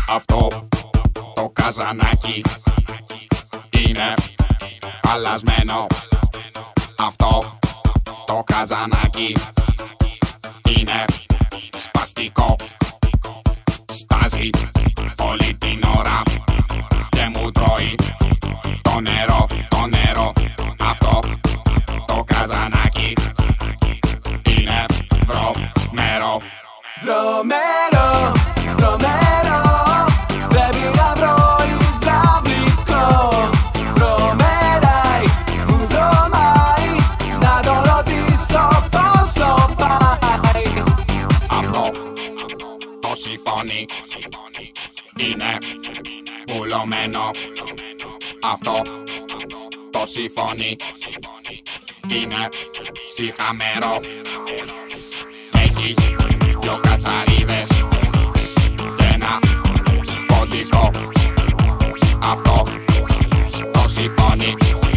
Αυτό το καζανάκι είναι χαλασμένο. Αυτό το καζανάκι είναι σπαστικό. Στάζει όλη την ώρα και μου τρώει το νερό, το νερό. Αυτό το καζανάκι είναι βρωμερό. Βρωμερό, βρωμερό, πρέπει να βρω υδραυλικό. Βρωμεράει, μου βρωμάει, να το ρωτήσω πόσο πάει. Αυτό το σιφόνι είναι βουλωμένο. Αυτό το σιφόνι είναι σιχαμένο. Έχει δυο κατσαρίδες και ένα ποντικό. Αυτό το σιφόνι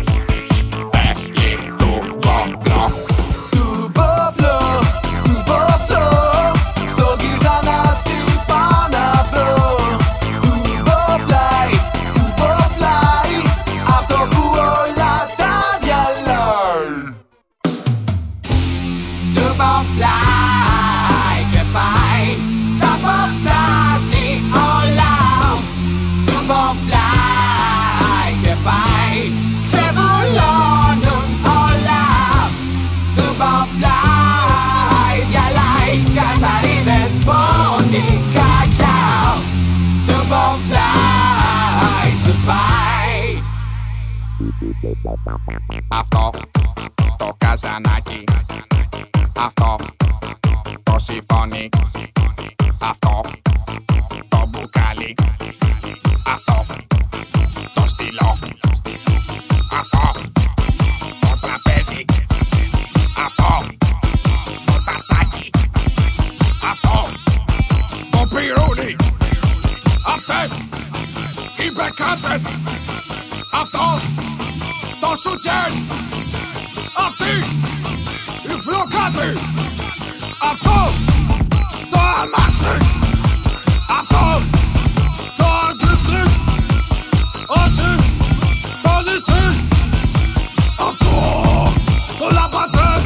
θέλει τουμποφλό. Τουμποφλό, τουμποφλό, στο κυρτανάσι πάω να βρω. Τουμποφλάι, τουμποφλάι, αυτό που όλα τα διαλάει. Τουμποφλάι και πάει, τα αποφτάσει όλα. Τουμποφλάι και πάει, σε βουλώνουν όλα. Τουμποφλάι διαλάει, κατσαρίδες, ποντικά κιάου. Τουμποφλάι σου πάει. Αυτό το καζανάκι, αυτό το σιφόνι, αυτό το μπουκάλι, αυτό το στυλό, αυτό το τραπέζι, αυτό το τασάκι, αυτό το πυρούνι, αυτές οι μπεκάτσες, αυτό το σουτσέν, αυτή η φλοκάτη, αυτό το αμάξι, αυτό το αντίστρι, ότι το νησί, αυτό το λαμπατέ,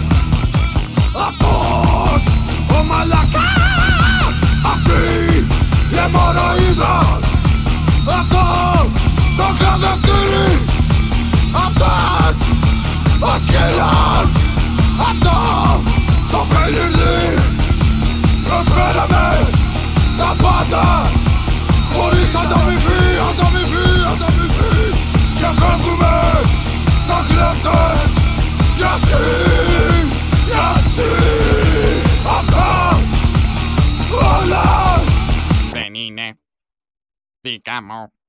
αυτός ο μαλακάς, αυτή η αιμορροίδα, αυτό το κραδευτήρι, αυτός ο σκύλος, αυτό το πενιλί. Προσφέραμε τα πάντα χωρίς ανταμοιβή, ανταμοιβή, ανταμοιβή. Και φεύγουμε σαν κλέφτες. Γιατί αυτά όλα δεν είναι δικά μου.